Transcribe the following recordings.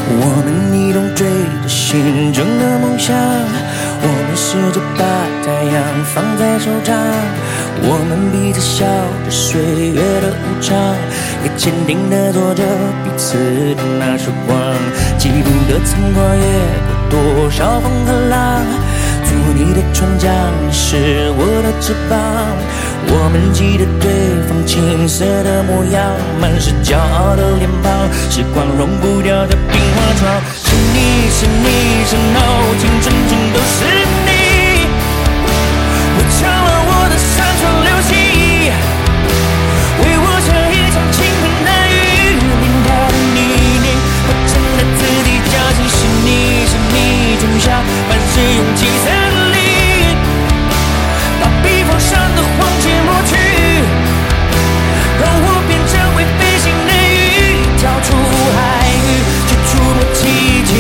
我们一同追着心中的梦想，我们试着把太阳放在手掌，我们彼此笑着岁月的无常，也坚定地做着彼此的那束光。记不得曾跨越过多少风和浪，做你的船桨，你是我的翅膀。我们记得对方青涩的模样，满是骄傲的脸庞，时光融不掉的冰花窗。是你是你是 no， 青春全都是你，我抢了我的山川流息，为我写一场倾盆大雨，淋它的泥泞，我真的自己相信是你是你种下满是勇气森林，把避风山的荒野抹去，让我变成会飞行的鱼，跳出海域去触摸奇迹。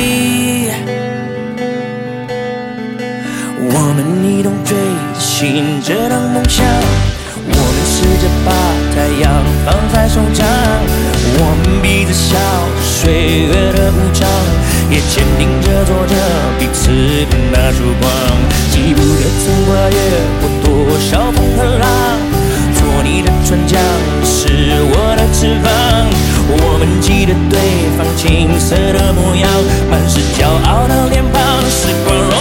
我们一同追着寻这趟梦想，我们试着把太阳放在手掌，我们彼此笑着岁月的无常，也坚定着做着彼此的那束光。记不得曾跨越过多少风和浪，做你的船桨，是我的翅膀。我们记得对方青涩的模样，满是骄傲的脸庞，时光